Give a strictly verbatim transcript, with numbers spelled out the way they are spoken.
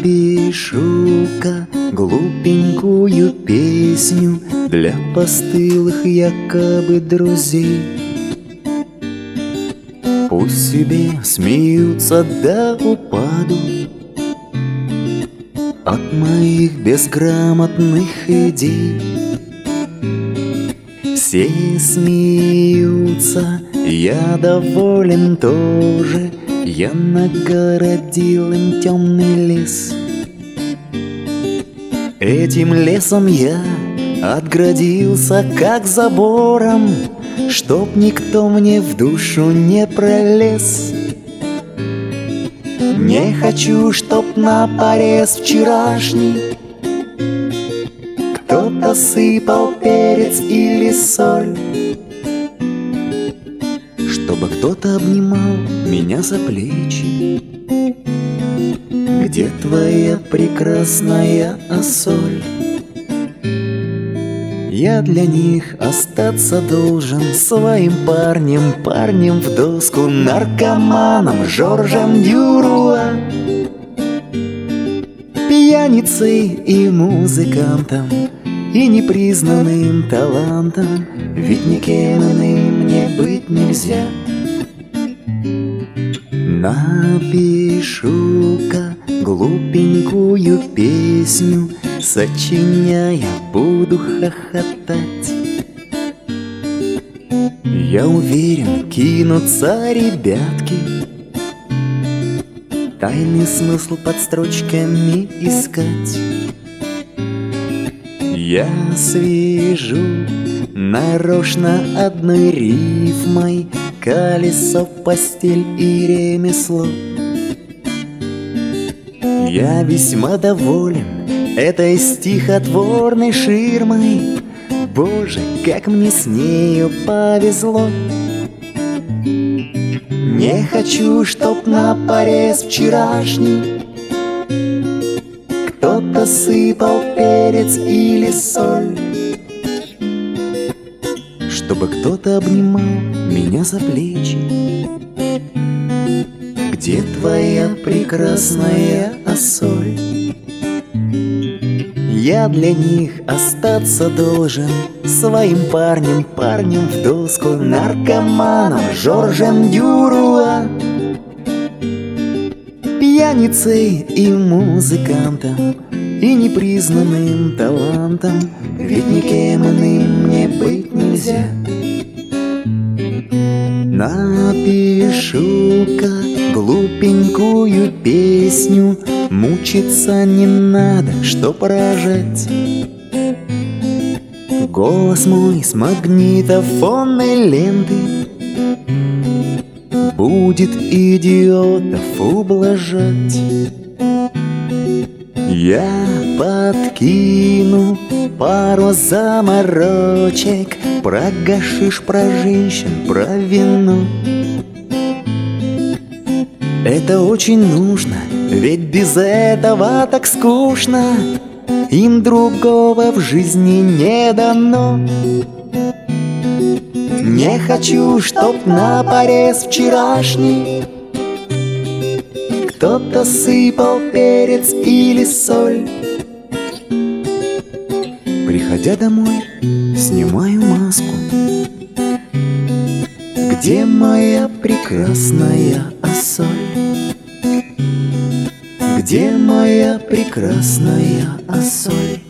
Напишу-ка глупенькую песню для постылых якобы друзей. Пусть себе смеются до упаду от моих безграмотных идей. Все смеются, я доволен тоже. Я нагородил им темный лес. Этим лесом я отградился как забором, чтоб никто мне в душу не пролез. Не хочу, чтоб на порез вчерашний кто-то сыпал перец или соль, чтобы кто-то обнимал меня за плечи. Где твоя прекрасная Ассоль? Я для них остаться должен своим парнем, парнем в доску, наркоманом Жоржем Дюруа, пьяницей и музыкантом, и непризнанным талантом, ведь никем иным мне быть нельзя. Напишу-ка глупенькую песню, сочиняя буду хохотать. Я уверен, кинутся ребятки тайный смысл под строчками искать. Я свяжу нарочно одной рифмой колесо, постель и ремесло. Я весьма доволен этой стихотворной ширмой. Боже, как мне с нею повезло. Не хочу, чтоб на порез вчерашний кто-то сыпал перец или соль, чтобы кто-то обнимал меня за плечи. Где твоя прекрасная Ассоль? Я для них остаться должен своим парнем, парнем в доску, наркоманом Жоржем Дюруа, пьяницей и музыкантом, и непризнанным талантом, ведь никем иным мне быть нельзя. Напишу-ка глупенькую песню, мучиться не надо, чтоб рожать. Голос мой с магнитофонной ленты будет идиотов ублажать. Я подкину пару заморочек про гашиш, про женщин, про вино. Это очень нужно, ведь без этого так скучно. Им другого в жизни не дано. Не хочу, чтоб на порез вчерашний кто-то сыпал перец или соль. Приходя домой, снимаю маску. Где моя прекрасная Ассоль? Где моя прекрасная Ассоль?